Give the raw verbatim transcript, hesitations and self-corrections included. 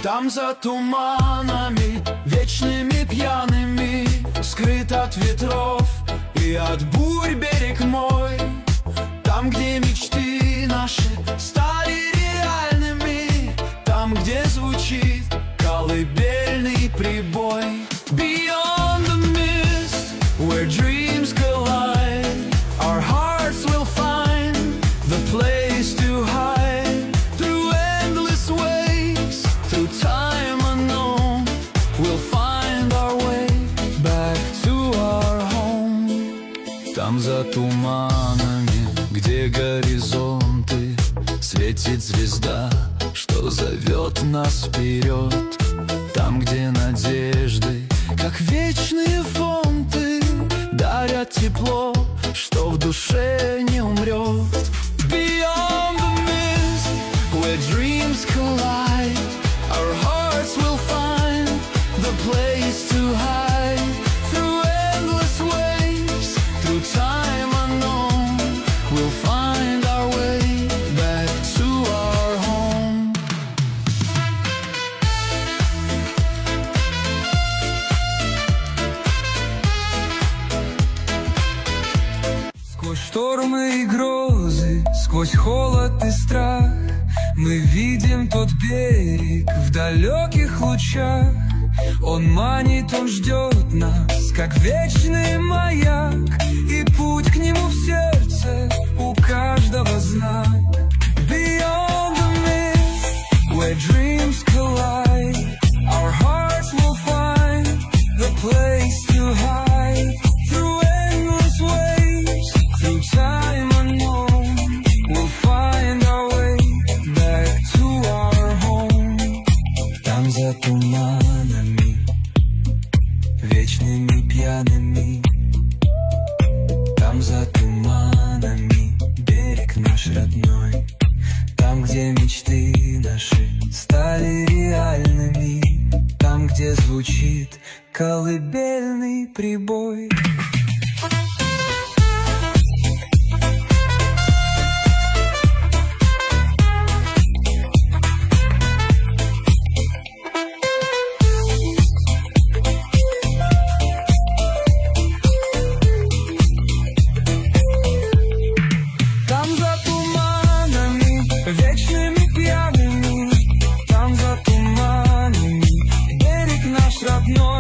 Там за туманами, вечными пьяными, скрыт от ветров и от бурь берег мой. Там, где мечты наши стали реальными, там, где звучит колыбельный прибой. Beyond the mist, where dreams collide, our hearts will find the place to hide. Through endless ways, through time unknown, we'll find our way back to our home. Там за туманами, где горизонты, светит звезда, что зовет нас вперед. Там, где надежды, как вечные фонты, дарят тепло, что в душе не умрет. Beyond the mist, where dreams collide, our hearts will find the place to hide. Through endless waves, through time unknown, we'll find our way back to our home. Сквозь штормы и грозы, сквозь холод и страх, мы видим тот берег в далеких лучах. Он манит, он ждет нас, как вечный маяк, и путь к нему в сердце у каждого знак. Beyond the mist, where dreams collide, our hearts will find the place to hide. Through endless waves, through time unknown, we'll find our way back to our home. Там за туманами, вечными пьяными, там за туманами, берег наш родной. Там, где мечты наши стали реальными, там, где звучит колыбельный прибой. Вечными пьяными, там за туманами, берег наш родной.